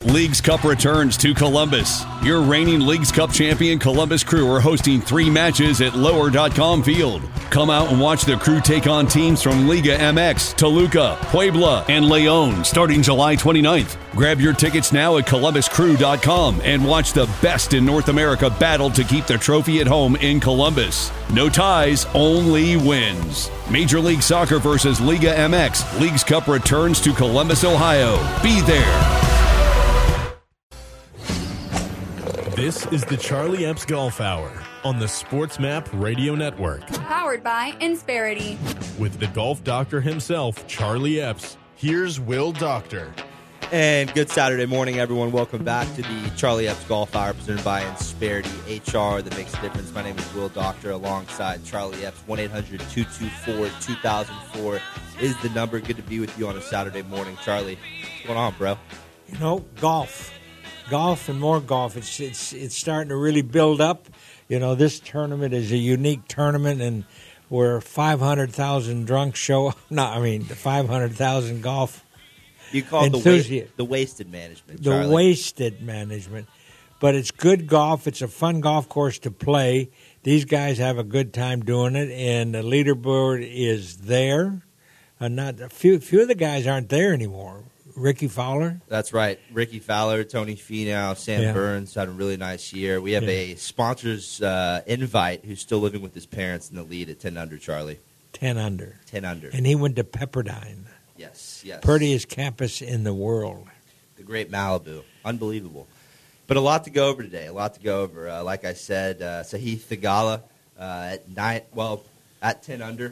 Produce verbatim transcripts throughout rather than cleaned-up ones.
Leagues Cup returns to Columbus. Your reigning Leagues Cup champion Columbus Crew are hosting three matches at lower dot com Field. Come out and watch the Crew take on teams from Liga M X, Toluca, Puebla, and Leon starting July twenty-ninth. Grab your tickets now at columbus crew dot com and watch the best in North America battle to keep the trophy at home in Columbus. No ties, only wins. Major League Soccer versus Liga M X. Leagues Cup returns to Columbus, Ohio. Be there. This is the Charlie Epps Golf Hour on the SportsMap Radio Network. Powered by Insperity. With the golf doctor himself, Charlie Epps. Here's Will Doctor. And good Saturday morning, everyone. Welcome back to the Charlie Epps Golf Hour presented by Insperity, H R that makes a difference. My name is Will Doctor alongside Charlie Epps. one eight hundred two two four two thousand four is the number. Good to be with you on a Saturday morning. Charlie, what's going on, bro? You know, golf. Golf and more golf. It's it's it's starting to really build up. You know, this tournament is a unique tournament, and where five hundred thousand drunks show up. No, I mean, five hundred thousand golf You call it the, wa- the wasted management, Charlie. The wasted management. But it's good golf. It's a fun golf course to play. These guys have a good time doing it, and the leaderboard is there. Uh, not a few, few of the guys aren't there anymore. Ricky Fowler? That's right. Ricky Fowler, Tony Finau, Sam Yeah. Burns had a really nice year. We have Yeah. a sponsor's uh, invite who's still living with his parents in the lead at ten under, Charlie. ten under. ten under. And he went to Pepperdine. Yes, yes. Prettiest campus in the world. The great Malibu. Unbelievable. But a lot to go over today. A lot to go over. Uh, like I said, uh, Sahith Theegala uh, at nine. Well, at ten under.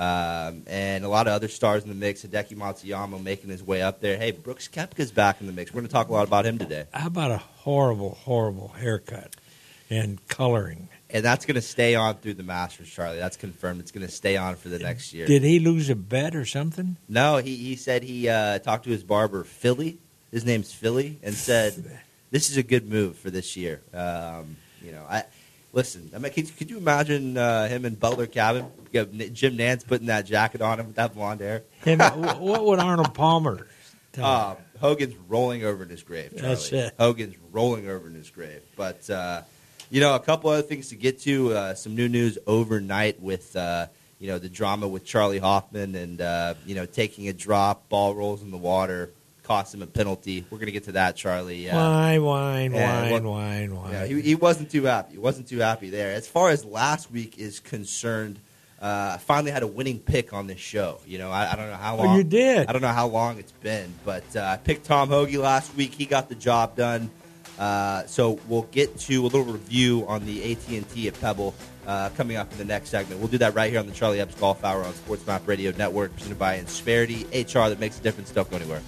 Um, and a lot of other stars in the mix. Hideki Matsuyama making his way up there. Hey, Brooks Koepka's back in the mix. We're going to talk a lot about him today. How about a horrible, horrible haircut and coloring? And that's going to stay on through the Masters, Charlie. That's confirmed. It's going to stay on for the next year. Did he lose a bet or something? No, he, he said he uh, talked to his barber, Philly. His name's Philly, and said, this is a good move for this year. Um, you know, I listen, I mean, could, could you imagine uh, him in Butler cabin? You have Jim Nantz putting that jacket on him with that blonde hair. And what would Arnold Palmer tell uh, Hogan's rolling over in his grave, Charlie. That's it. Hogan's rolling over in his grave. But, uh, you know, a couple other things to get to. Uh, some new news overnight with, uh, you know, the drama with Charlie Hoffman and, uh, you know, taking a drop, ball rolls in the water, cost him a penalty. We're going to get to that, Charlie. Uh, Wine, wine, and wine, what- wine, wine. Yeah, he, he wasn't too happy. He wasn't too happy there. As far as last week is concerned, uh, I finally had a winning pick on this show. You know, I, I don't know how long. Oh, you did? I don't know how long it's been, but uh, I picked Tom Hoagie last week. He got the job done. Uh, so we'll get to a little review on the A T and T at Pebble uh, coming up in the next segment. We'll do that right here on the Charlie Epps Golf Hour on SportsMap Radio Network, presented by Insperity, H R that makes a difference. Don't go anywhere.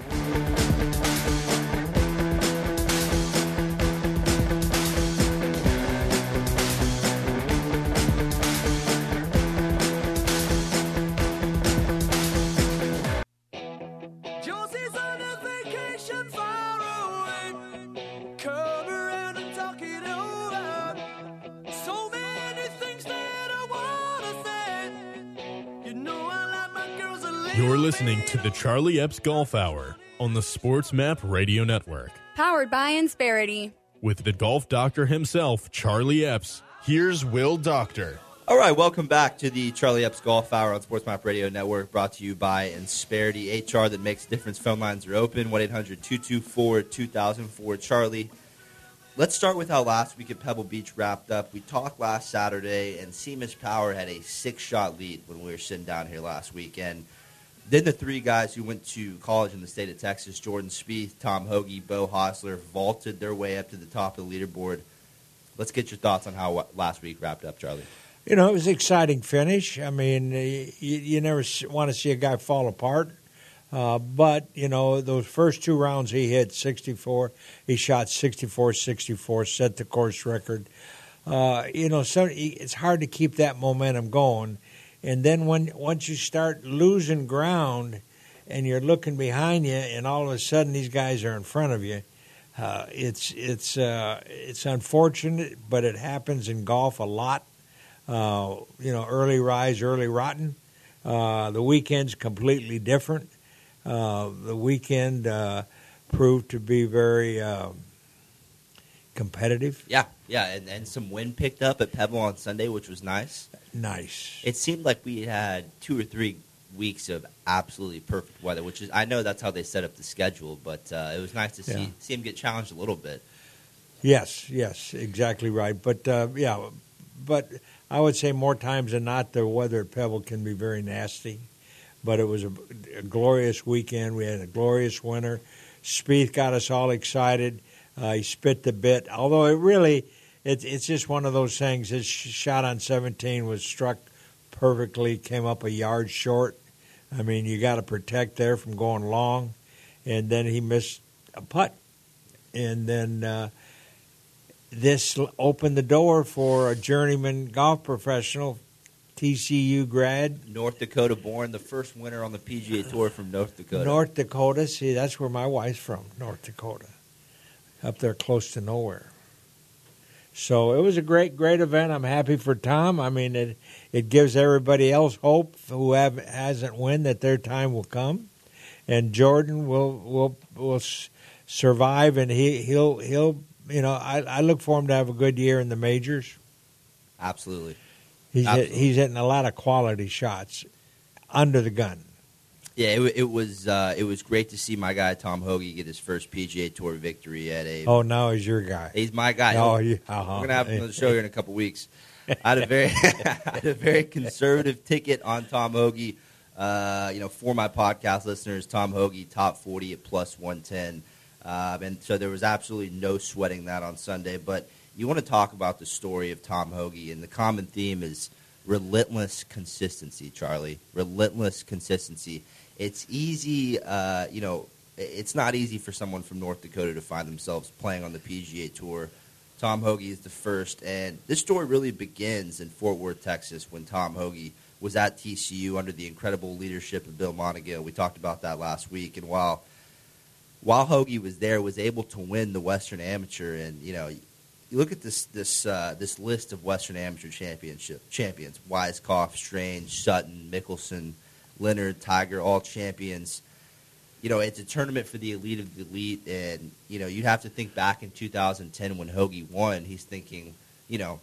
Josie's on a vacation far away. Come around and talk it over. So many things that I wanna say. You know I like my girls a little. You're listening to the Charlie Epps Golf Hour on the SportsMap Radio Network. Powered by Insperity. With the golf doctor himself, Charlie Epps. Here's Will Doctor. All right, welcome back to the Charlie Epps Golf Hour on SportsMap Radio Network, brought to you by Insperity, H R that makes a difference. Phone lines are open, one eight hundred two two four two thousand four. Charlie, let's start with how last week at Pebble Beach wrapped up. We talked last Saturday, and Seamus Power had a six-shot lead when we were sitting down here last week. And then the three guys who went to college in the state of Texas, Jordan Spieth, Tom Hoagie, Bo Hostler, vaulted their way up to the top of the leaderboard. Let's get your thoughts on how last week wrapped up, Charlie. You know, it was an exciting finish. I mean, you, you never want to see a guy fall apart. Uh, but, you know, those first two rounds he hit sixty-four. He shot sixty-four sixty-four, set the course record. Uh, you know, so it's hard to keep that momentum going. And then when once you start losing ground and you're looking behind you and all of a sudden these guys are in front of you, uh, it's, it's, uh, it's unfortunate, but it happens in golf a lot. Uh, you know, early rise, early rotten. Uh, the weekend's completely different. Uh, the weekend, uh, proved to be very um, competitive. Yeah, yeah, and, and some wind picked up at Pebble on Sunday, which was nice. Nice. It seemed like we had two or three weeks of absolutely perfect weather, which is I know that's how they set up the schedule, but uh, it was nice to see Yeah. see him get challenged a little bit. Yes, yes, exactly right. But uh, yeah, but I would say more times than not, the weather at Pebble can be very nasty. But it was a, a glorious weekend. We had a glorious winter. Spieth got us all excited. Uh, he spit the bit. Although it really, it, it's just one of those things. His sh- shot on seventeen was struck perfectly, came up a yard short. I mean, you got to protect there from going long. And then he missed a putt. And then uh, this l- opened the door for a journeyman golf professional, T C U grad, North Dakota born, the first winner on the P G A Tour from North Dakota. North Dakota. See, that's where my wife's from, North Dakota, up there close to nowhere. So it was a great, great event. I'm happy for Tom. I mean, it it gives everybody else hope who have, hasn't won that their time will come, and Jordan will will will s- survive, and he he'll he'll you know I I look for him to have a good year in the majors. Absolutely. He's hit, Absolutely. he's hitting a lot of quality shots under the gun. Yeah, it, wa- it was uh, it was great to see my guy Tom Hoagie get his first P G A Tour victory at a. Oh, now he's your guy. He's my guy. Oh, yeah, uh-huh. We're gonna have him on the show here in a couple weeks. I had a very I had a very conservative ticket on Tom Hoagie. Uh, you know, for my podcast listeners, Tom Hoagie top forty at plus one ten, uh, and so there was absolutely no sweating that on Sunday. But you want to talk about the story of Tom Hoagie, and the common theme is relentless consistency. Charlie, relentless consistency. It's easy, uh, you know, it's not easy for someone from North Dakota to find themselves playing on the P G A Tour. Tom Hoagie is the first, and this story really begins in Fort Worth, Texas, when Tom Hoagie was at T C U under the incredible leadership of Bill Montague. We talked about that last week, and while while Hoagie was there, was able to win the Western Amateur, and you know, you look at this this uh, this list of Western Amateur championship champions: Weiskopf, Strange, Sutton, Mickelson, Leonard, Tiger, all champions. You know, it's a tournament for the elite of the elite, and, you know, you'd have to think back in two thousand ten when Hoagie won. He's thinking, you know,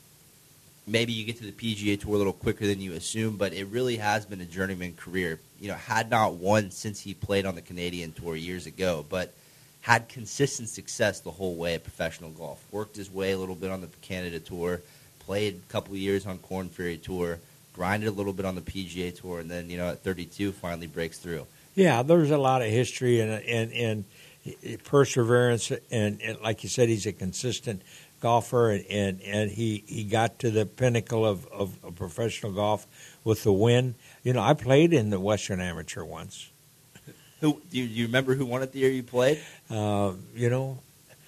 maybe you get to the P G A Tour a little quicker than you assume, but it really has been a journeyman career. You know, had not won since he played on the Canadian Tour years ago, but had consistent success the whole way at professional golf. Worked his way a little bit on the Canada Tour, played a couple of years on Korn Ferry Tour, grinded a little bit on the P G A Tour, and then, you know, at thirty-two finally breaks through. Yeah, there's a lot of history and and, and perseverance, and, and like you said, he's a consistent golfer, and, and, and he, he got to the pinnacle of, of, of professional golf with the win. You know, I played in the Western Amateur once. Who do you, do you remember who won it the year you played? Uh, you know,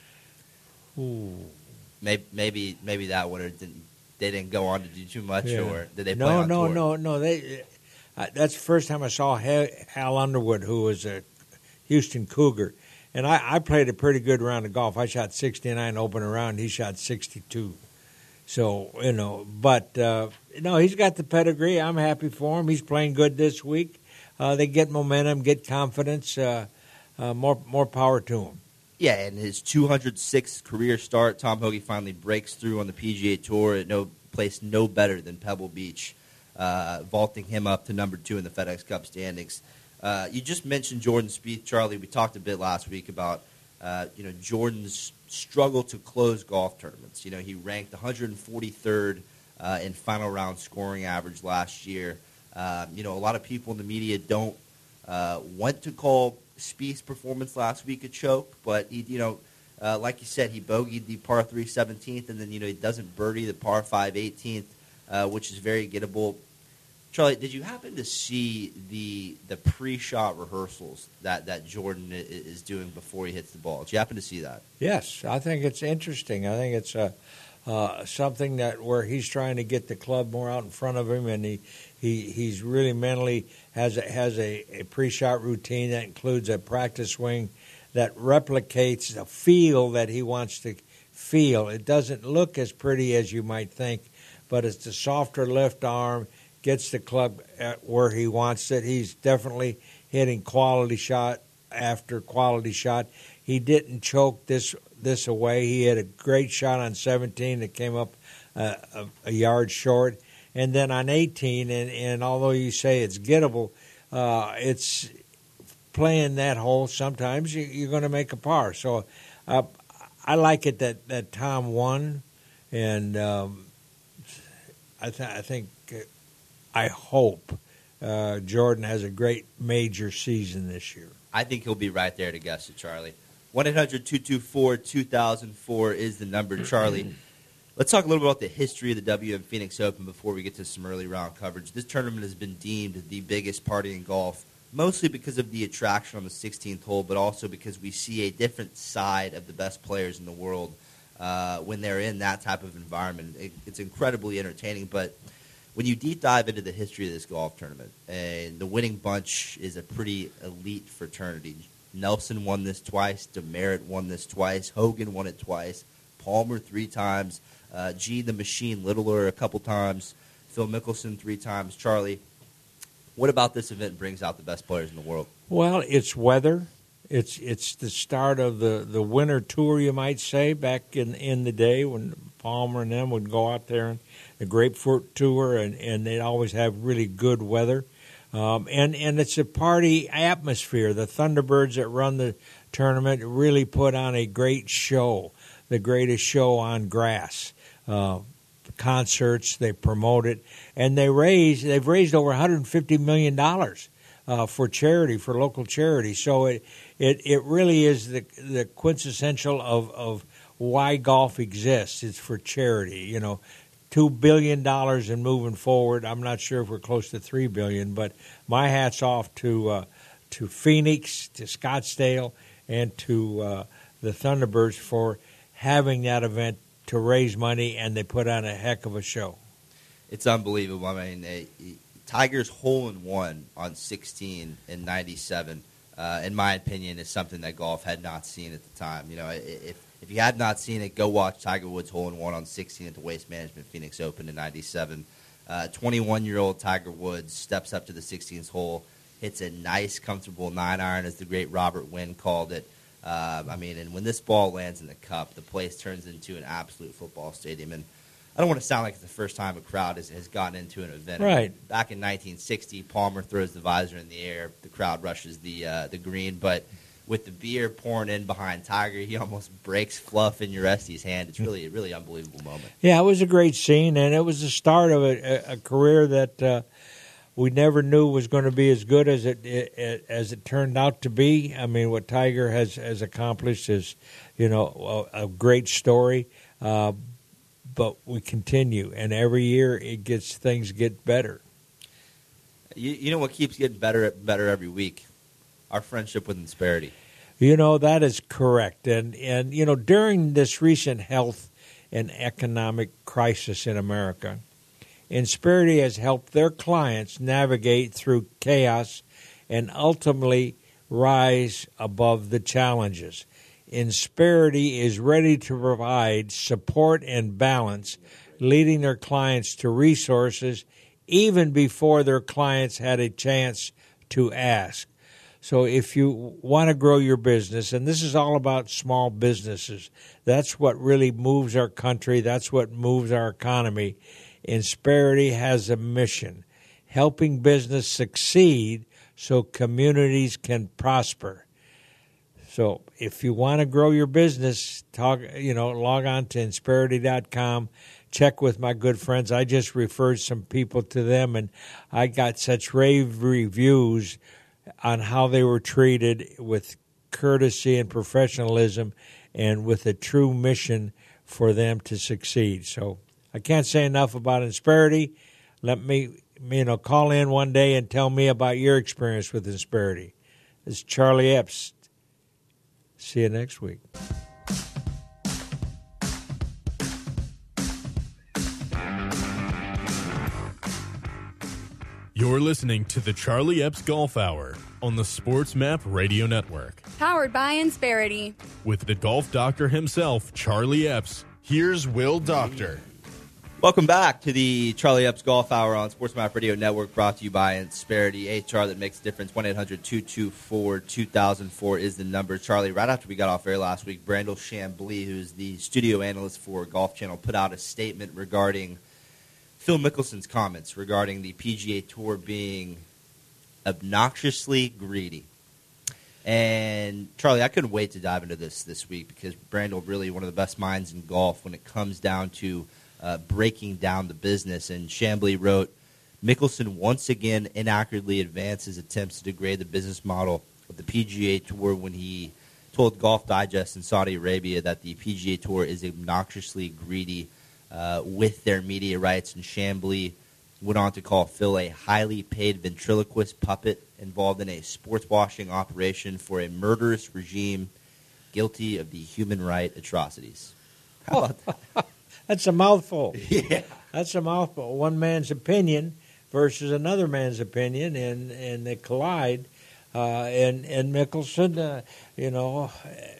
ooh. Maybe maybe maybe that one or didn't they didn't go on to do too much, Yeah. or did they play No, on no, tour? no, no. They. Uh, that's the first time I saw Hal, Hal Underwood, who was a Houston Cougar, and I, I played a pretty good round of golf. I shot sixty-nine open around. He shot sixty-two. So you know, but uh, no, he's got the pedigree. I'm happy for him. He's playing good this week. Uh, they get momentum, get confidence. Uh, uh, more more power to him. Yeah, and his two hundred sixth career start, Tom Hoagie finally breaks through on the P G A Tour at no place no better than Pebble Beach, uh, vaulting him up to number two in the FedEx Cup standings. Uh, you just mentioned Jordan Spieth, Charlie. We talked a bit last week about uh, you know Jordan's struggle to close golf tournaments. You know, he ranked one hundred forty-third uh, in final round scoring average last year. Uh, you know, a lot of people in the media don't uh, want to call Spieth's performance last week a choke, but he, you know, uh, like you said, he bogeyed the par three seventeenth, and then you know he doesn't birdie the par five eighteenth, uh, which is very gettable. Charlie, did you happen to see the the pre-shot rehearsals that, that Jordan is doing before he hits the ball? Did you happen to see that? Yes, I think it's interesting. I think it's a, uh, something that where he's trying to get the club more out in front of him, and he, he he's really mentally has a, has a, a pre-shot routine that includes a practice swing that replicates the feel that he wants to feel. It doesn't look as pretty as you might think, but it's the softer left arm, gets the club at where he wants it. He's definitely hitting quality shot after quality shot. He didn't choke this this away. He had a great shot on seventeen that came up uh, a, a yard short. And then on eighteen, and, and although you say it's gettable, uh, it's playing that hole. Sometimes you, you're going to make a par. So uh, I like it that, that Tom won, and um, I, th- I think, uh, I hope uh, Jordan has a great major season this year. I think he'll be right there to Augusta, Charlie. one eight hundred two two four two thousand four is the number, Charlie. Let's talk a little bit about the history of the W M Phoenix Open before we get to some early round coverage. This tournament has been deemed the biggest party in golf, mostly because of the attraction on the sixteenth hole, but also because we see a different side of the best players in the world uh, when they're in that type of environment. It, it's incredibly entertaining, but when you deep dive into the history of this golf tournament, and the winning bunch is a pretty elite fraternity. Nelson won this twice, Demerit won this twice, Hogan won it twice, Palmer three times, uh, G the Machine Littler a couple times, Phil Mickelson three times. Charlie, what about this event brings out the best players in the world? Well, it's weather. It's it's the start of the, the winter tour, you might say, back in in the day when Palmer and them would go out there and the Grapefruit Tour, and, and they'd always have really good weather. Um, and, and it's a party atmosphere. The Thunderbirds that run the tournament really put on a great show, the greatest show on grass. Uh, concerts, they promote it, and they raise, they've raised over one hundred fifty million dollars uh, for charity, for local charity. So it it, it really is the, the quintessential of, of why golf exists. It's for charity, you know. Two billion dollars and moving forward. I'm not sure if we're close to three billion, but my hat's off to uh, to Phoenix, to Scottsdale, and to uh, the Thunderbirds for having that event to raise money, and they put on a heck of a show. It's unbelievable. I mean, they, Tiger's hole in one on sixteen in ninety-seven, uh, in my opinion, is something that golf had not seen at the time. You know, if If you have not seen it, go watch Tiger Woods hole in one on sixteen at the Waste Management Phoenix Open in ninety-seven. Uh, twenty-one-year-old Tiger Woods steps up to the sixteenth hole, hits a nice, comfortable nine iron, as the great Robert Wynn called it. Uh, I mean, and when this ball lands in the cup, the place turns into an absolute football stadium. And I don't want to sound like it's the first time a crowd has, has gotten into an event. Right. I mean, back in nineteen sixty, Palmer throws the visor in the air, the crowd rushes the uh, the green, but with the beer pouring in behind Tiger, he almost breaks Fluff in Uresti's hand. It's really a really unbelievable moment. Yeah, it was a great scene, and it was the start of a, a career that uh, we never knew was going to be as good as it, it as it turned out to be. I mean, what Tiger has, has accomplished is, you know, a, a great story. Uh, but we continue, and every year it gets things get better. You, you know what keeps getting better better every week? Our friendship with Insperity. You know, that is correct. And, and, you know, during this recent health and economic crisis in America, Insperity has helped their clients navigate through chaos and ultimately rise above the challenges. Insperity is ready to provide support and balance, leading their clients to resources even before their clients had a chance to ask. So if you want to grow your business, and this is all about small businesses, that's what really moves our country, that's what moves our economy. Insperity has a mission, helping business succeed so communities can prosper. So if you want to grow your business, talk, you know, log on to Insperity dot com. Check with my good friends. I just referred some people to them, and I got such rave reviews on how they were treated with courtesy and professionalism and with a true mission for them to succeed. So I can't say enough about Insperity. Let me, you know, call in one day and tell me about your experience with Insperity. This is Charlie Epps. See you next week. You're listening to the Charlie Epps Golf Hour on the Sports Map Radio Network. Powered by Insperity. With the golf doctor himself, Charlie Epps, here's Will Doctor. Welcome back to the Charlie Epps Golf Hour on Sports Map Radio Network, brought to you by Insperity. H R that makes a difference. one eight hundred two two four two thousand four is the number. Charlie, right after we got off air last week, Brandel Chambly, who's the studio analyst for Golf Channel, put out a statement regarding Phil Mickelson's comments regarding the P G A Tour being obnoxiously greedy. And, Charlie, I couldn't wait to dive into this this week because Brandel really one of the best minds in golf when it comes down to Uh, breaking down the business. And Chambly wrote, Mickelson once again inaccurately advanced his attempts to degrade the business model of the P G A Tour when he told Golf Digest in Saudi Arabia that the P G A Tour is obnoxiously greedy uh, with their media rights. And Chambly went on to call Phil a highly paid ventriloquist puppet involved in a sports washing operation for a murderous regime guilty of the human right atrocities. How about that? That's a mouthful. Yeah. That's a mouthful. One man's opinion versus another man's opinion, and, and they collide. Uh, and and Mickelson, uh, you know,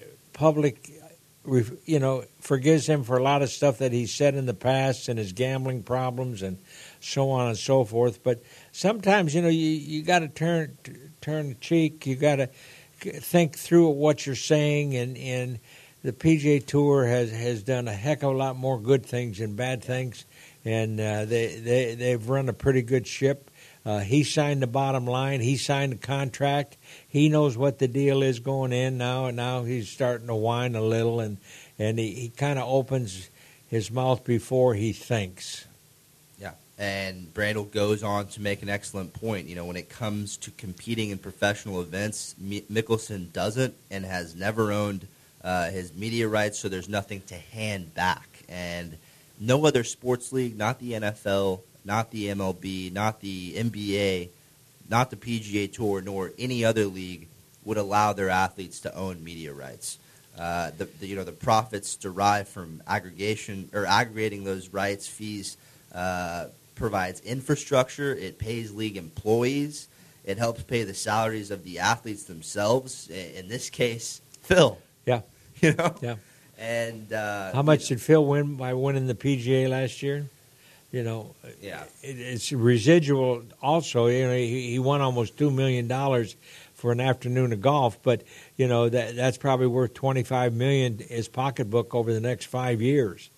public, you know, forgives him for a lot of stuff that he said in the past and his gambling problems and so on and so forth. But sometimes, you know, you, you got to turn turn the cheek. You got to think through what you're saying, and and. The P G A Tour has, has done a heck of a lot more good things than bad things, and uh, they, they, they've run a pretty good ship. Uh, he signed the bottom line. He signed the contract. He knows what the deal is going in now, and now he's starting to whine a little, and, and he, he kind of opens his mouth before he thinks. Yeah, and Brandel goes on to make an excellent point. You know, when it comes to competing in professional events, M- Mickelson doesn't and has never owned Uh, his media rights, so there's nothing to hand back. And no other sports league, not the N F L, not the M L B, not the N B A, not the P G A Tour, nor any other league would allow their athletes to own media rights. Uh, the, the you know the profits derived from aggregation or aggregating those rights fees uh, provides infrastructure. It pays league employees. It helps pay the salaries of the athletes themselves. In this case, Phil. Yeah. You know? Yeah. And uh, how much you know, did Phil win by winning the P G A last year? You know, yeah. it, it's residual also. You know, he, he won almost two million dollars for an afternoon of golf, but, you know, that that's probably worth twenty-five million dollars in his pocketbook over the next five years.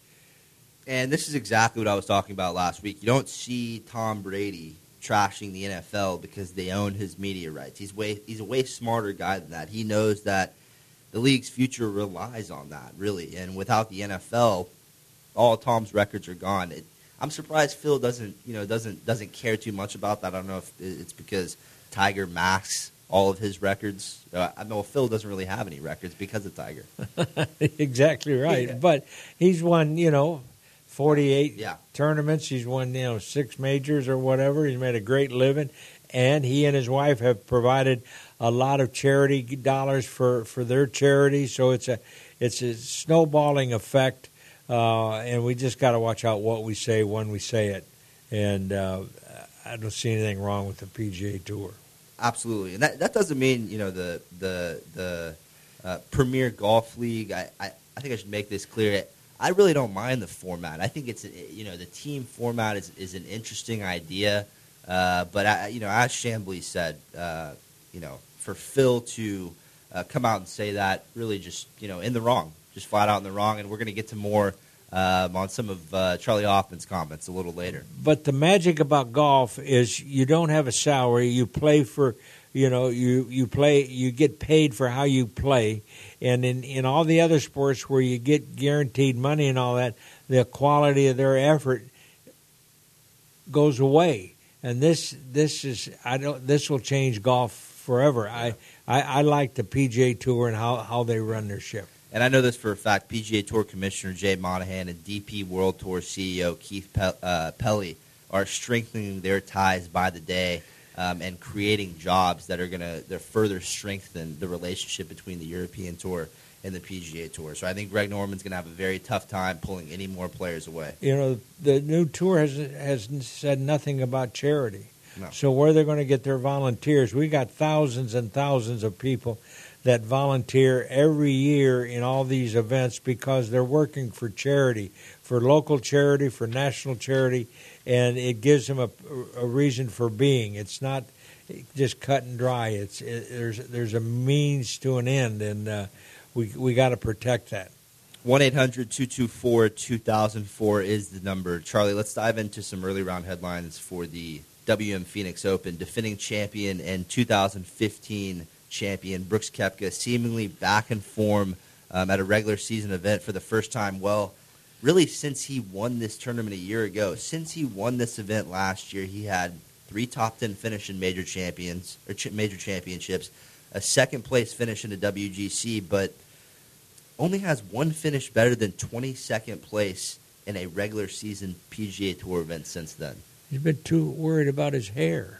And this is exactly what I was talking about last week. You don't see Tom Brady trashing the N F L because they own his media rights. He's way he's a way smarter guy than that. He knows that the league's future relies on that, really. And without the N F L, all Tom's records are gone. It, I'm surprised Phil doesn't, you know, doesn't doesn't care too much about that. I don't know if it's because Tiger masks all of his records. Uh, I know Phil doesn't really have any records because of Tiger. Exactly right. Yeah. But he's won, you know, forty-eight yeah. tournaments. He's won, you know, six majors or whatever. He's made a great living, and he and his wife have provided a lot of charity dollars for, for their charity. So it's a it's a snowballing effect, uh, and we just got to watch out what we say when we say it. And uh, I don't see anything wrong with the P G A Tour. Absolutely, and that that doesn't mean you know the the the uh, Premier Golf League. I, I I think I should make this clear. I really don't mind the format. I think it's you know the team format is is an interesting idea, uh, but I, you know as Chambly said, uh, you know. for Phil to uh, come out and say that really just, you know, in the wrong, just flat out in the wrong. And we're going to get to more um, on some of uh, Charlie Hoffman's comments a little later. But the magic about golf is you don't have a salary. You play for, you know, you, you play, you get paid for how you play. And in, in all the other sports where you get guaranteed money and all that, the quality of their effort goes away. And this this is I don't this will change golf forever. I, I, I like the P G A Tour and how, how they run their ship. And I know this for a fact. P G A Tour Commissioner Jay Monahan and D P World Tour C E O Keith Pe- uh, Pelly are strengthening their ties by the day um, and creating jobs that are going to further strengthen the relationship between the European Tour and the P G A Tour. So I think Greg Norman's going to have a very tough time pulling any more players away. You know, the new tour has has said nothing about charity. No. So where they're going to get their volunteers? We got thousands and thousands of people that volunteer every year in all these events because they're working for charity, for local charity, for national charity, and it gives them a, a reason for being. It's not just cut and dry. It's it, there's there's a means to an end, and uh, we we got to protect that. one eight hundred two two four two thousand four is the number. Charlie, let's dive into some early round headlines for the W M Phoenix Open. Defending champion and two thousand fifteen champion Brooks Koepka seemingly back in form um, at a regular season event for the first time. Well, really since he won this tournament a year ago. Since he won this event last year, he had three top ten finish in major champions or ch- major championships, a second place finish in the W G C, but only has one finish better than twenty-second place in a regular season P G A Tour event since then. He's been too worried about his hair.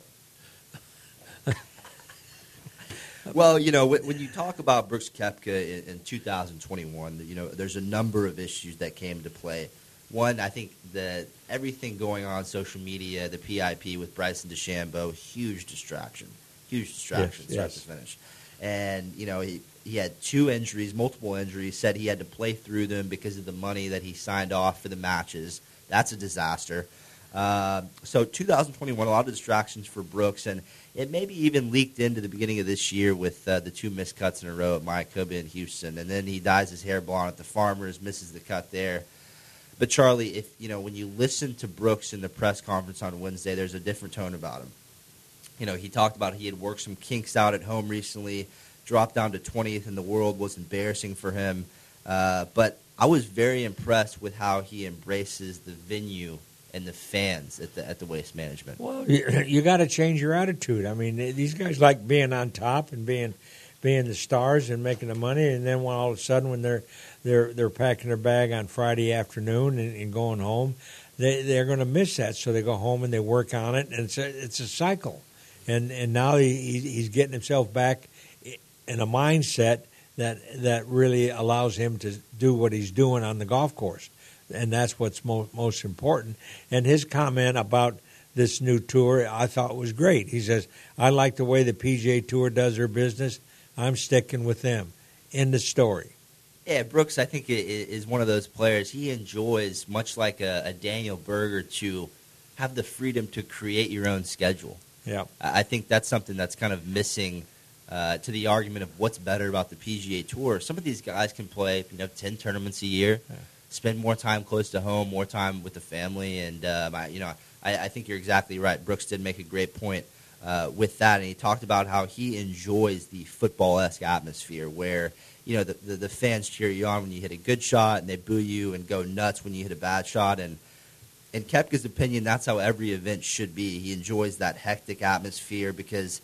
Well, you know, when you talk about Brooks Koepka in, in two thousand twenty-one, you know, there's a number of issues that came to play. One, I think that everything going on social media, the P I P with Bryson DeChambeau, huge distraction, huge distraction, Yes, start yes. to finish. And, you know, he, he had two injuries, multiple injuries, said he had to play through them because of the money that he signed off for the matches. That's a disaster. Uh, so two thousand twenty-one, a lot of distractions for Brooks, and it maybe even leaked into the beginning of this year with uh, the two missed cuts in a row at Mayakoba and Houston, and then he dyes his hair blonde at the Farmers, misses the cut there. But Charlie, if you know when you listen to Brooks in the press conference on Wednesday, there's a different tone about him. You know, he talked about he had worked some kinks out at home recently, dropped down to twentieth in the world, was embarrassing for him. Uh, but I was very impressed with how he embraces the venue and the fans at the at the Waste Management. Well, you, you got to change your attitude. I mean, these guys like being on top and being being the stars and making the money, and then when all of a sudden when they're they're they're packing their bag on Friday afternoon and, and going home, they they're going to miss that. So they go home and they work on it, and it's a, it's a cycle. And and now he he's getting himself back in a mindset that that really allows him to do what he's doing on the golf course. And that's what's mo- most important. And his comment about this new tour, I thought was great. He says, I like the way the P G A Tour does their business. I'm sticking with them. End of story. Yeah, Brooks, I think, is one of those players. He enjoys, much like a, a Daniel Berger, to have the freedom to create your own schedule. Yeah. I think that's something that's kind of missing uh, to the argument of what's better about the P G A Tour. Some of these guys can play, you know, ten tournaments a year. Yeah. Spend more time close to home, more time with the family, and um, I, you know, I, I think you're exactly right. Brooks did make a great point uh, with that, and he talked about how he enjoys the football-esque atmosphere, where you know the, the the fans cheer you on when you hit a good shot, and they boo you and go nuts when you hit a bad shot. And in Koepka's opinion, that's how every event should be. He enjoys that hectic atmosphere because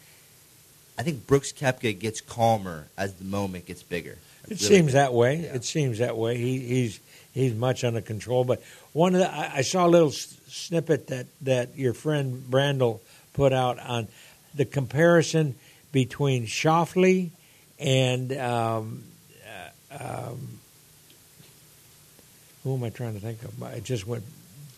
I think Brooks Koepka gets calmer as the moment gets bigger. It really seems good. that way. Yeah. It seems that way. He, he's he's much under control. But one of the, I, I saw a little s- snippet that, that your friend Brandel put out on the comparison between Schauffele and um, uh, um, who am I trying to think of? I just went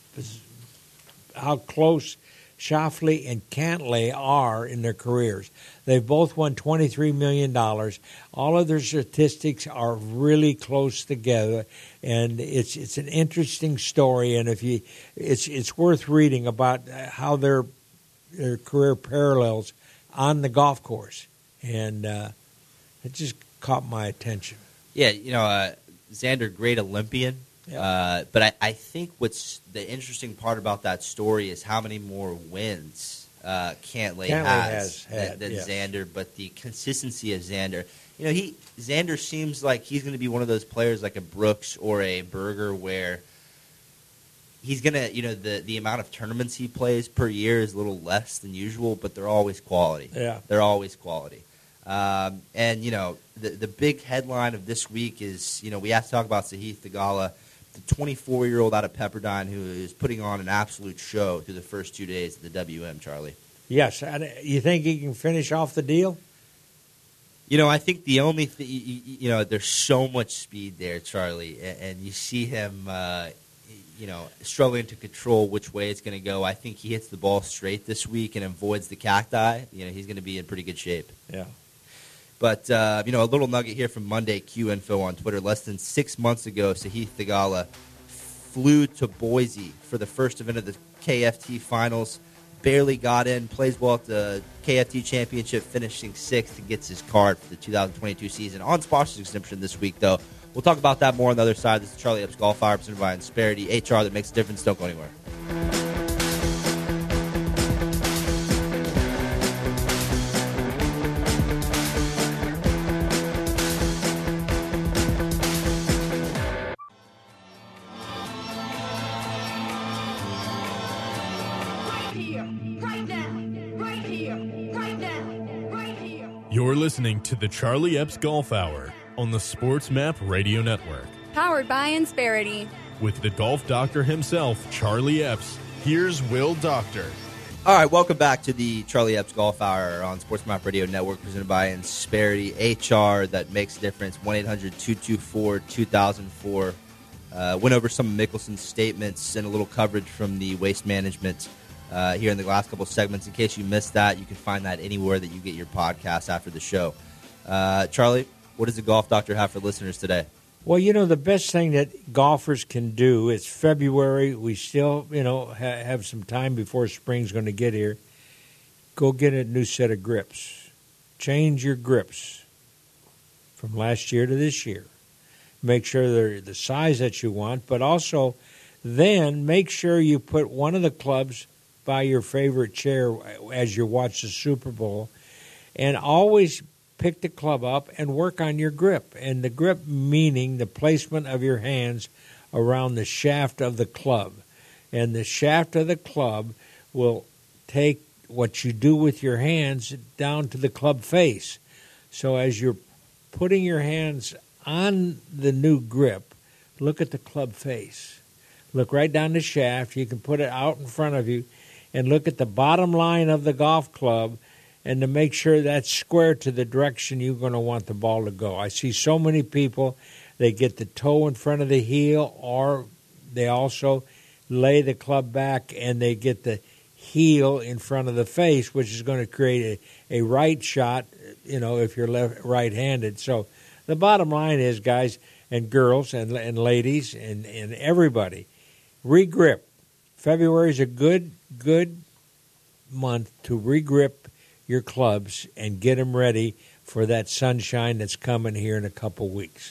how close Schauffele and Cantlay are in their careers. They've both won twenty-three million dollars. All of their statistics are really close together, and it's it's an interesting story. And if you, it's it's worth reading about how their their career parallels on the golf course, and uh, it just caught my attention. Yeah, you know, uh, Xander, great Olympian. Yeah. Uh, but I, I think what's the interesting part about that story is how many more wins uh, Cantlay, Cantlay has, has had, than, than yes. Xander, but the consistency of Xander. You know, he Xander seems like he's going to be one of those players like a Brooks or a Berger where he's going to, you know, the, the amount of tournaments he plays per year is a little less than usual, but they're always quality. Yeah. They're always quality. Um, and, you know, the, the big headline of this week is, you know, we have to talk about Sahith Theegala, the twenty-four-year-old out of Pepperdine who is putting on an absolute show through the first two days of the W M, Charlie. Yes, and you think he can finish off the deal? You know, I think the only thing, you, you know, there's so much speed there, Charlie, and, and you see him, uh, you know, struggling to control which way it's going to go. I think he hits the ball straight this week and avoids the cacti. You know, he's going to be in pretty good shape. Yeah. But, uh, you know, a little nugget here from Monday Q Info on Twitter. Less than six months ago, Sahith Theegala flew to Boise for the first event of the K F T Finals. Barely got in, plays well at the K F T Championship, finishing sixth and gets his card for the two thousand twenty-two season. On sponsors exemption this week, though. We'll talk about that more on the other side. This is Charlie Epps Golf Hour, presented by Insperity, H R that makes a difference. Don't go anywhere. You're listening to the Charlie Epps Golf Hour on the Sports Map Radio Network. Powered by Insperity. With the golf doctor himself, Charlie Epps, here's Will Doctor. All right, welcome back to the Charlie Epps Golf Hour on Sports Map Radio Network, presented by Insperity, H R that makes a difference. one eight hundred two two four two thousand four. Uh, went over some of Mickelson's statements and a little coverage from the Waste Management uh, here in the last couple segments. In case you missed that, you can find that anywhere that you get your podcast after the show. Uh, Charlie, what does the golf doctor have for listeners today? Well, you know, the best thing that golfers can do, it's February. We still, you know, ha- have some time before spring's going to get here. Go get a new set of grips. Change your grips from last year to this year. Make sure they're the size that you want, but also then make sure you put one of the clubs by your favorite chair as you watch the Super Bowl, and always pick the club up and work on your grip. And the grip meaning the placement of your hands around the shaft of the club. And the shaft of the club will take what you do with your hands down to the club face. So as you're putting your hands on the new grip, look at the club face. Look right down the shaft. You can put it out in front of you and look at the bottom line of the golf club, and to make sure that's square to the direction you're going to want the ball to go. I see so many people, they get the toe in front of the heel, or they also lay the club back and they get the heel in front of the face, which is going to create a, a right shot, you know, if you're left right-handed. So the bottom line is, guys and girls and, and ladies and, and everybody, regrip. February is a good, good month to regrip your clubs and get them ready for that sunshine that's coming here in a couple weeks.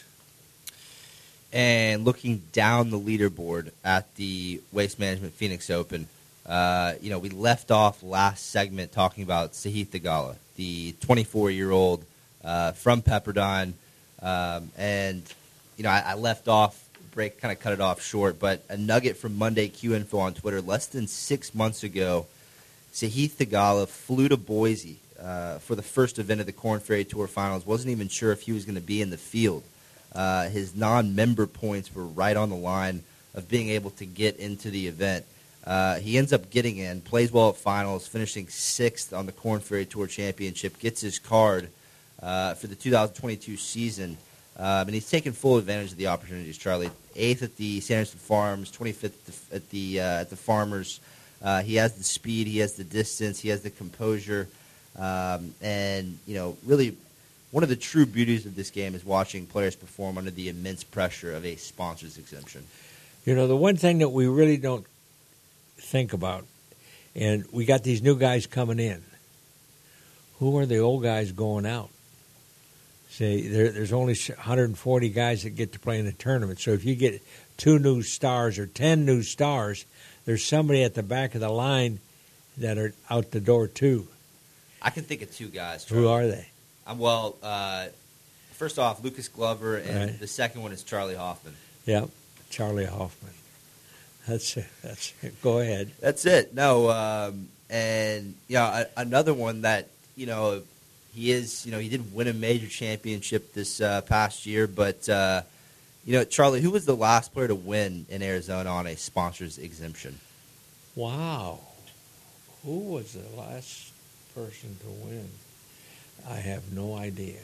And looking down the leaderboard at the Waste Management Phoenix Open, uh, you know, we left off last segment talking about Sahith Theegala, the twenty-four-year-old uh, from Pepperdine. Um, and, you know, I, I left off, break kind of cut it off short, but a nugget from Monday Q Info on Twitter. Less than six months ago, Sahith Theegala flew to Boise uh, for the first event of the Korn Ferry Tour Finals. Wasn't even sure if he was going to be in the field. Uh, his non-member points were right on the line of being able to get into the event. Uh, he ends up getting in, plays well at finals, finishing sixth on the Korn Ferry Tour Championship, gets his card uh, for the two thousand twenty-two season. Um, and he's taken full advantage of the opportunities, Charlie. Eighth at the Sanderson Farms, twenty-fifth at the, uh, at the Farmers. Uh, he has the speed, he has the distance, he has the composure, um, and, you know, really one of the true beauties of this game is watching players perform under the immense pressure of a sponsor's exemption. You know, the one thing that we really don't think about, and we got these new guys coming in. Who are the old guys going out? Say, there, there's only one hundred forty guys that get to play in the tournament. So if you get two new stars or ten new stars, there's somebody at the back of the line that are out the door, too. I can think of two guys. Charlie. Who are they? Um, well, uh, first off, Lucas Glover, and Right. the second one is Charlie Hoffman. Yeah, Charlie Hoffman. That's it. That's it. Go ahead. That's it. No, um, and, you know, a, another one that, you know, he is, you know, he did win a major championship this uh, past year, but, uh, you know, Charlie, who was the last player to win in Arizona on a sponsor's exemption? Wow. Who was the last person to win? I have no idea.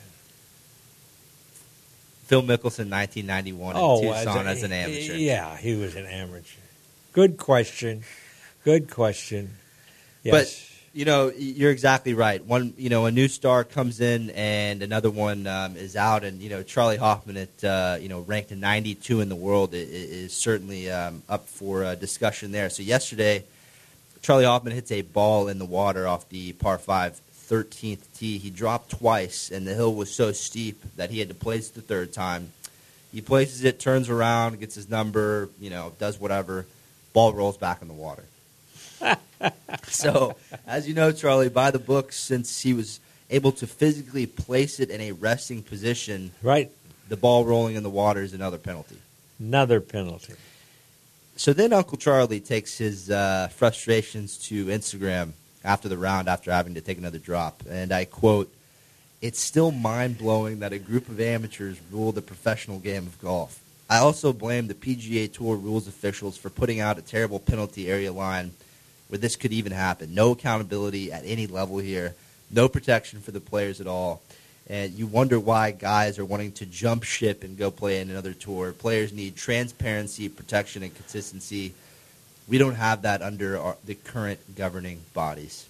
Phil Mickelson, nineteen ninety-one, in Tucson as, a- an amateur. Yeah, he was an amateur. Good question. Good question. Yes. You know, you're exactly right. One, you know, a new star comes in and another one um, is out, and you know, Charlie Hoffman at uh, you know ranked ninety-two in the world is, is certainly um, up for uh, discussion there. So yesterday, Charlie Hoffman hits a ball in the water off the par five thirteenth tee. He dropped twice, and the hill was so steep that he had to place it the third time. He places it, turns around, gets his number, you know, does whatever. Ball rolls back in the water. So, as you know, Charlie, by the book, since he was able to physically place it in a resting position, Right. the ball rolling in the water is another penalty. Another penalty. So then Uncle Charlie takes his uh, frustrations to Instagram after the round, after having to take another drop. And I quote, "It's still mind-blowing that a group of amateurs rule the professional game of golf. I also blame the P G A Tour rules officials for putting out a terrible penalty area line where this could even happen. No accountability at any level here. No protection for the players at all. And you wonder why guys are wanting to jump ship and go play in another tour. Players need transparency, protection, and consistency. We don't have that under our, the current governing bodies."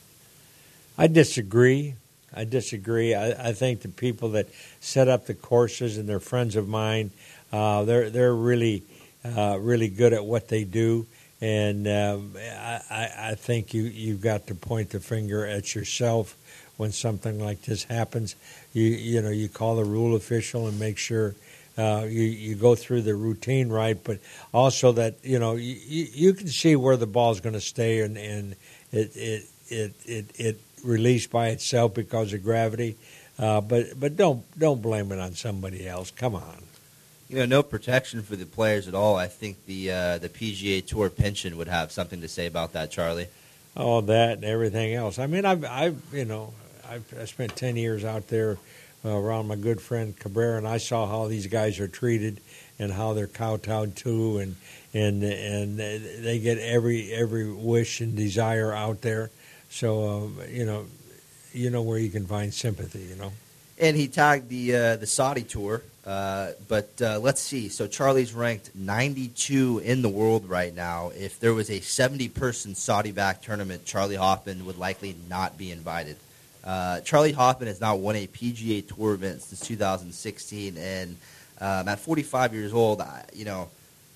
I disagree. I disagree. I, I think the people that set up the courses, and they're friends of mine, uh, they're they're really uh, really good at what they do. And um, I, I I think you, you've got to point the finger at yourself when something like this happens. You you know, you call the rule official and make sure uh, you, you go through the routine right, but also that, you know, you, you can see where the ball's going to stay, and, and it, it, it, it, it released by itself because of gravity. Uh, but but don't don't blame it on somebody else. Come on. You know, no protection for the players at all. I think the uh, the P G A Tour pension would have something to say about that, Charlie. All that and everything else. I mean, I've, I've you know, I've I spent ten years out there uh, around my good friend Cabrera, and I saw how these guys are treated and how they're kowtowed to, and and and they get every every wish and desire out there. So um, you know, you know where you can find sympathy. You know. And he tagged the uh, the Saudi tour. Uh, but uh, let's see. So Charlie's ranked ninety-two in the world right now. If there was a seventy-person Saudi-backed tournament, Charlie Hoffman would likely not be invited. Uh, Charlie Hoffman has not won a P G A Tour event since two thousand sixteen, and um, at forty-five years old, I, you know,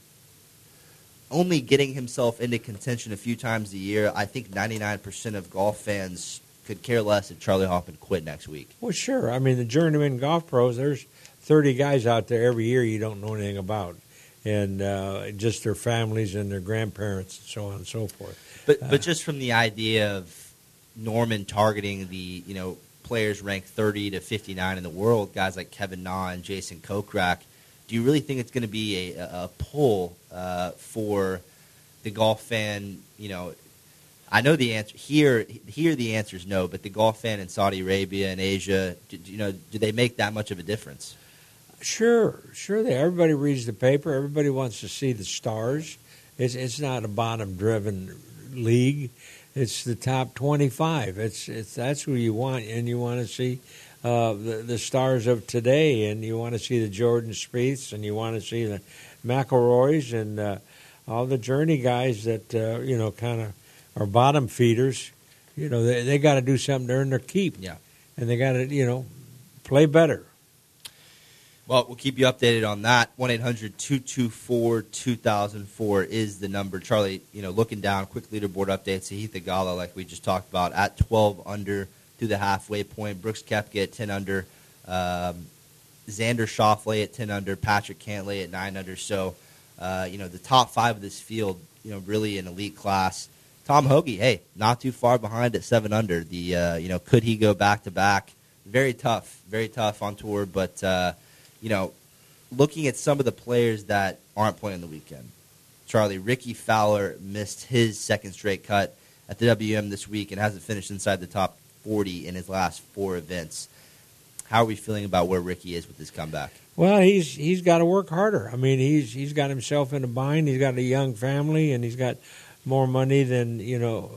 only getting himself into contention a few times a year, I think ninety-nine percent of golf fans could care less if Charlie Hoffman quit next week. Well, sure. I mean, the journeyman golf pros, there's thirty guys out there every year you don't know anything about, and uh, just their families and their grandparents and so on and so forth. But uh, but just from the idea of Norman targeting the, you know, players ranked thirty to fifty-nine in the world, guys like Kevin Na and Jason Kokrak, do you really think it's going to be a, a pull uh, for the golf fan? You know, I know the answer here. Here, the answer is no. But the golf fan in Saudi Arabia and Asia, do, you know, do they make that much of a difference? Sure, sure. They everybody reads the paper. Everybody wants to see the stars. It's it's not a bottom-driven league. It's the top twenty-five. It's it's that's who you want, and you want to see uh, the the stars of today, and you want to see the Jordan Spieths, and you want to see the McIlroys, and uh, all the journey guys that uh, you know kind of are bottom feeders. You know, they they got to do something to earn their keep. Yeah, and they got to you know play better. Well, we'll keep you updated on that. one eight hundred two two four two thousand four is the number. Charlie, you know, looking down, quick leaderboard update. Sahith Theegala, like we just talked about, at twelve under through the halfway point. Brooks Koepka at ten under. Um, Xander Schauffele at ten under. Patrick Cantlay at nine under. So, uh, you know, the top five of this field, you know, really an elite class. Tom Hoge, hey, not too far behind at seven under. The, uh, you know, could he go back-to-back? Very tough, very tough on tour, but, uh, you know, looking at some of the players that aren't playing the weekend. Charlie, Ricky Fowler missed his second straight cut at the W M this week and hasn't finished inside the top forty in his last four events. How are we feeling about where Ricky is with his comeback? Well, he's he's got to work harder. I mean, he's he's got himself in a bind. He's got a young family, and he's got more money than, you know,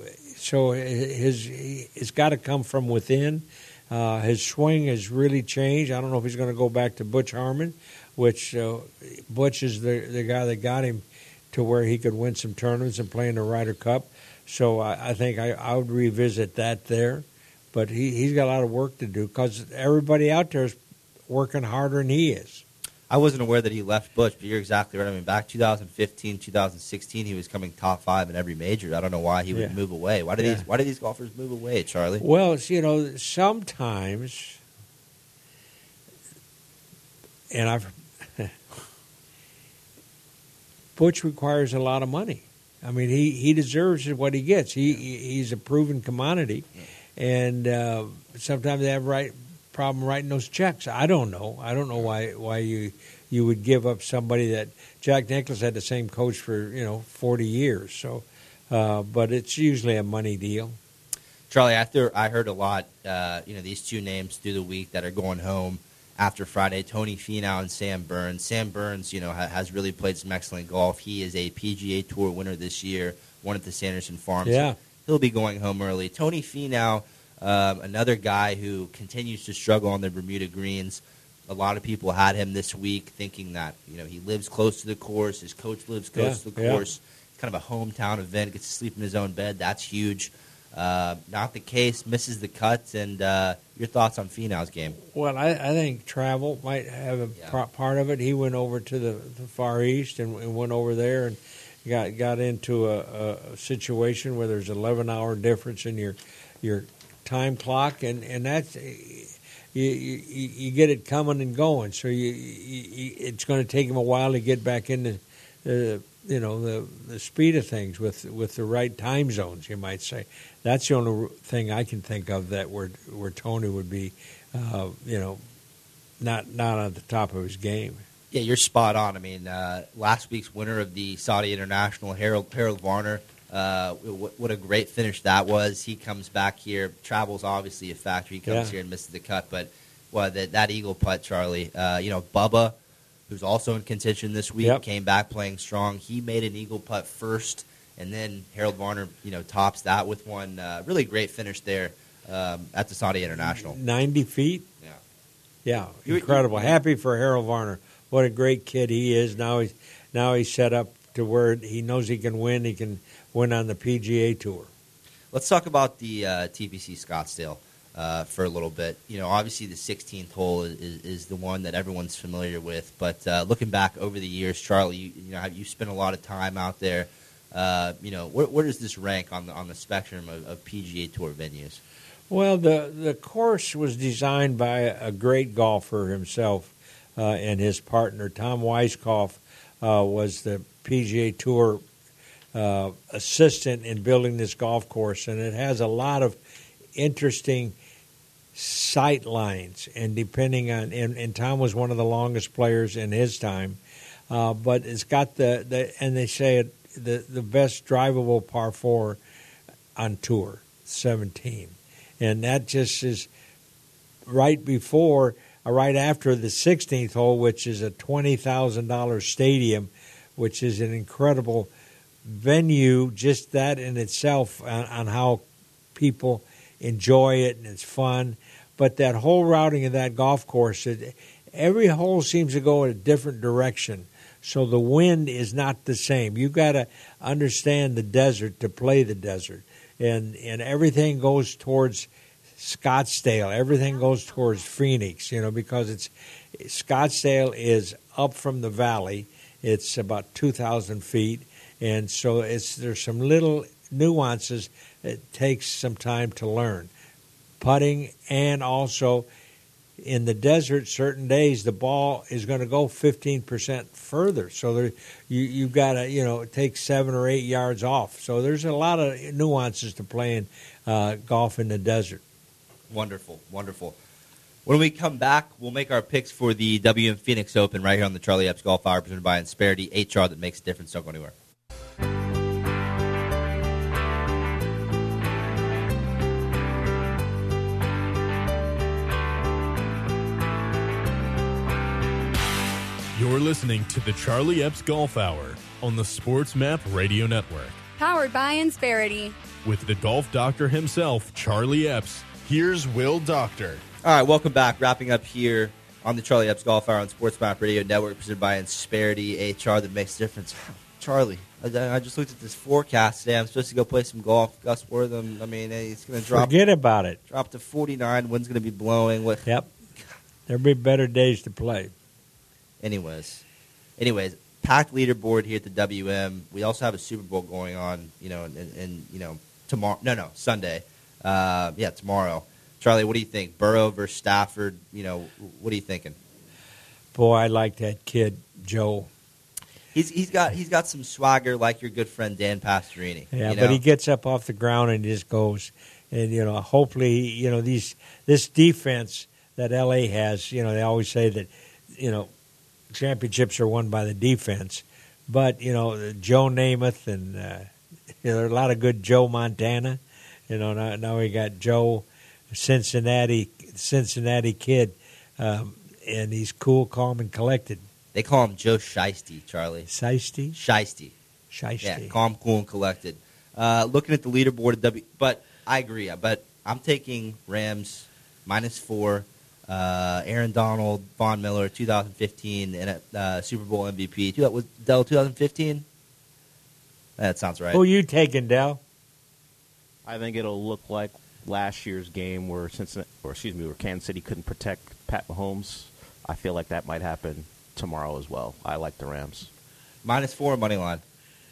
so his it's got to come from within. Uh, his swing has really changed. I don't know if he's going to go back to Butch Harmon, which uh, Butch is the the guy that got him to where he could win some tournaments and play in the Ryder Cup. So I, I think I, I would revisit that there. But he, he's got a lot of work to do because everybody out there is working harder than he is. I wasn't aware that he left Butch, but you're exactly right. I mean, back twenty fifteen, twenty sixteen, he was coming top five in every major. I don't know why he would Yeah. move away. Why do Yeah. these Why do these golfers move away, Charlie? Well, it's, you know, sometimes, and I've, Butch requires a lot of money. I mean, he, he deserves what he gets. He, he he's a proven commodity, and uh, sometimes they have right problem writing those checks. I don't know. I don't know why why you you would give up somebody that Jack Nicklaus had the same coach for you know forty years. So, uh, but it's usually a money deal. Charlie, after I heard a lot, uh, you know, these two names through the week that are going home after Friday, Tony Finau and Sam Burns. Sam Burns, you know, ha- has really played some excellent golf. He is a P G A Tour winner this year, won at the Sanderson Farms. Yeah. He'll be going home early. Tony Finau, um, another guy who continues to struggle on the Bermuda greens. A lot of people had him this week thinking that, you know, he lives close to the course. His coach lives close Yeah, to the yeah. course. It's kind of a hometown event. Gets to sleep in his own bed. That's huge. Uh, not the case. Misses the cut. And uh, your thoughts on Finau's game? Well, I, I think travel might have a Yeah. pro- part of it. He went over to the, the Far East and, and went over there and got got into a, a, a situation where there's an eleven hour difference in your your time clock, and and that's you you, you get it coming and going. So you, you, it's going to take him a while to get back into the you know the the speed of things with with the right time zones. You might say that's the only thing I can think of that where where Tony would be, uh, you know, not not on the top of his game. Yeah, you're spot on. I mean, uh, last week's winner of the Saudi International, Harold, Harold Varner, uh, what, what a great finish that was. He comes back here. Travel's obviously a factor. He comes Yeah. here and misses the cut. But well, that, that eagle putt, Charlie, uh, you know, Bubba, who's also in contention this week, Yep. came back playing strong. He made an eagle putt first, and then Harold Varner, you know, tops that with one uh, really great finish there um, at the Saudi International. Ninety feet. Yeah. Yeah, You- incredible. you- Happy for Harold Varner. What a great kid he is. Now he's now he's set up to where he knows he can win. He can win on the P G A Tour. Let's talk about the uh, T P C Scottsdale uh, for a little bit. You know, obviously the sixteenth hole is, is, is the one that everyone's familiar with. But uh, looking back over the years, Charlie, you, you know, you spent a lot of time out there. Uh, you know, where, where does this rank on the on the spectrum of, of P G A Tour venues? Well, the the course was designed by a great golfer himself uh, and his partner Tom Weiskopf uh, was the P G A Tour uh, assistant in building this golf course, and it has a lot of interesting sight lines. And depending on, and, and Tom was one of the longest players in his time, uh, but it's got the, the and they say it the the best drivable par four on tour, seventeen. And that just is right before, uh, right after the sixteenth hole, which is a twenty thousand dollars stadium, which is an incredible venue, just that in itself, on, on how people enjoy it and it's fun. But that whole routing of that golf course, it, every hole seems to go in a different direction. So the wind is not the same. You've got to understand the desert to play the desert. And and everything goes towards Scottsdale. Everything goes towards Phoenix, you know, because it's Scottsdale is up from the valley. It's about two thousand feet, and so it's there's some little nuances that takes some time to learn. Putting, and also in the desert, certain days the ball is going to go fifteen percent further. So there, you you've got to you know take seven or eight yards off. So there's a lot of nuances to playing uh, golf in the desert. Wonderful, wonderful. When we come back, we'll make our picks for the W M Phoenix Open right here on the Charlie Epps Golf Hour, presented by Insperity, H R that makes a difference. Don't go anywhere. You're listening to the Charlie Epps Golf Hour on the Sports Map Radio Network Powered by Insperity. with the golf doctor himself, Charlie Epps. Here's Will Doctor. All right, welcome back. Wrapping up here on the Charlie Epps Golf Hour on Sports Map Radio Network, presented by Insperity, H R that makes a difference. Charlie, I, I just looked at this forecast today. I'm supposed to go play some golf. Gus Wortham, I mean, he's going to drop. Forget about it. Drop to forty-nine. Wind's going to be blowing. What? Yep. There'll be better days to play. Anyways, anyways, packed leaderboard here at the W M. We also have a Super Bowl going on, you know, and, and you know, tomorrow. No, no, Sunday. Uh, yeah, tomorrow. Charlie, what do you think? Burrow versus Stafford. You know, what are you thinking? Boy, I like that kid, Joe. He's he's got he's got some swagger like your good friend Dan Pastorini. Yeah, you know? but he gets up off the ground and just goes. And you know, hopefully, you know these this defense that L A has. You know, they always say that, you know, championships are won by the defense. But you know, Joe Namath and uh, you know, there are a lot of good Joe Montana. You know, now, now we got Joe Cincinnati Cincinnati kid, um, and he's cool, calm, and collected. They call him Joe Shiesty, Charlie. Shiesty? Shiesty. Shiesty. Yeah, calm, cool, and collected. Uh, looking at the leaderboard at W, but I agree. But I'm taking Rams minus four. Uh, Aaron Donald, Von Miller, twenty fifteen, and a uh, Super Bowl M V P. Was Dell twenty fifteen? That sounds right. Who you taking, Dell? I think it'll look like last year's game where Cincinnati, or excuse me, where Kansas City couldn't protect Pat Mahomes. I feel like that might happen tomorrow as well. I like the Rams. Minus four money line.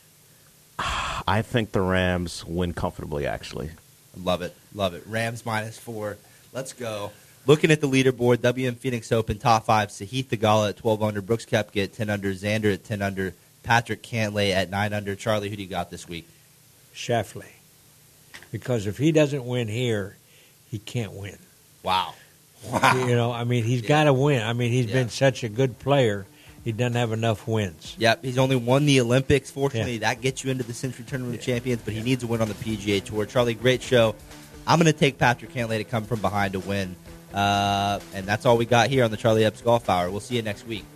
I think the Rams win comfortably, actually. Love it. Love it. Rams minus four. Let's go. Looking at the leaderboard, W M Phoenix Open, top five, Sahith Theegala at twelve under, Brooks Koepka at ten under, Xander at ten under, Patrick Cantlay at nine under. Charlie, who do you got this week? Schauffele. Because if he doesn't win here, he can't win. Wow. Wow. You know, I mean, he's Yeah. got to win. I mean, he's Yeah. been such a good player. He doesn't have enough wins. Yep, he's only won the Olympics. Fortunately, Yeah. that gets you into the Century Tournament of Champions, but he needs a win on the P G A Tour. Charlie, great show. I'm going to take Patrick Cantlay to come from behind to win. Uh, and that's all we got here on the Charlie Epps Golf Hour. We'll see you next week.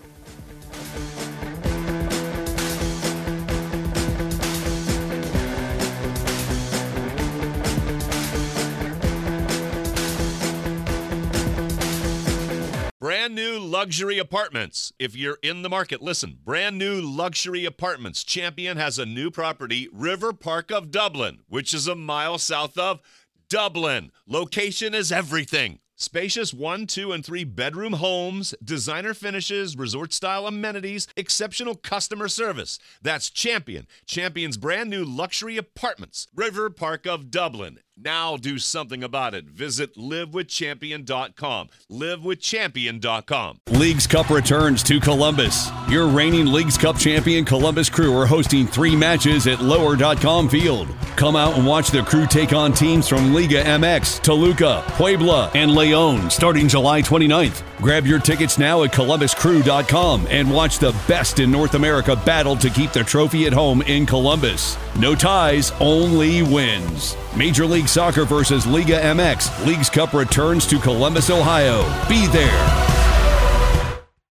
Brand new luxury apartments. If you're in the market, listen. Brand new luxury apartments. Champion has a new property, River Park of Dublin, which is a mile south of Dublin. Location is everything. Spacious one, two, and three bedroom homes, designer finishes, resort-style amenities, exceptional customer service. That's Champion. Champion's brand new luxury apartments, River Park of Dublin. Now do something about it. Visit live with champion dot com. live with champion dot com. Leagues Cup returns to Columbus. Your reigning Leagues Cup champion Columbus Crew are hosting three matches at lower dot com field. Come out and watch the Crew take on teams from Liga M X, Toluca, Puebla, and Leon starting July twenty-ninth. Grab your tickets now at columbus crew dot com and watch the best in North America battle to keep the trophy at home in Columbus. No ties, only wins. Major League Soccer versus Liga M X. Leagues Cup returns to Columbus, Ohio. Be there.